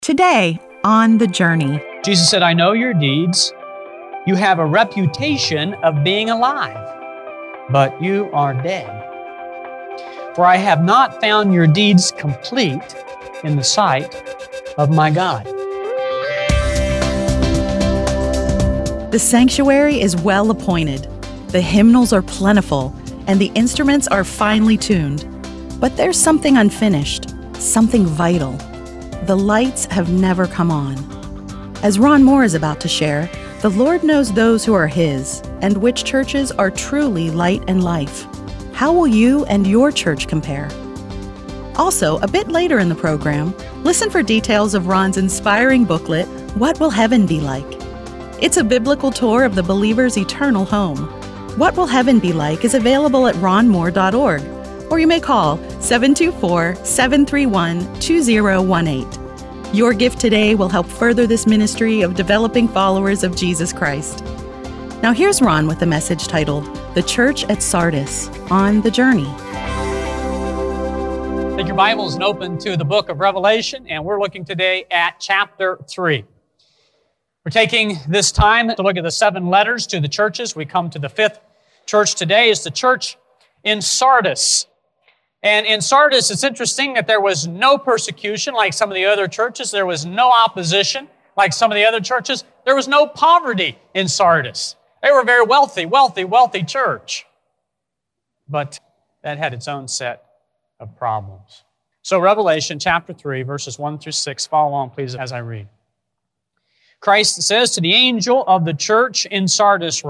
Today, on The Journey. Jesus said, I know your deeds. You have a reputation of being alive, but you are dead. For I have not found your deeds complete in the sight of my God. The sanctuary is well appointed. The hymnals are plentiful, and the instruments are finely tuned. But there's something unfinished, something vital. The lights have never come on. As Ron Moore is about to share, the Lord knows those who are His, and which churches are truly light and life. How will you and your church compare? Also, a bit later in the program, listen for details of Ron's inspiring booklet, What Will Heaven Be Like? It's a biblical tour of the believer's eternal home. What Will Heaven Be Like is available at ronmoore.org, or you may call 724-731-2018. Your gift today will help further this ministry of developing followers of Jesus Christ. Now here's Ron with a message titled, The Church at Sardis, on the Journey. Take your Bibles and open to the book of Revelation, and we're looking today at chapter 3. We're taking this time to look at the 7 letters to the churches. We come to the 5th church today. It's the church in Sardis. And in Sardis, it's interesting that there was no persecution like some of the other churches. There was no opposition like some of the other churches. There was no poverty in Sardis. They were a very wealthy church. But that had its own set of problems. So Revelation chapter 3, verses 1 through 6. Follow along, please, as I read. Christ says to the angel of the church in Sardis,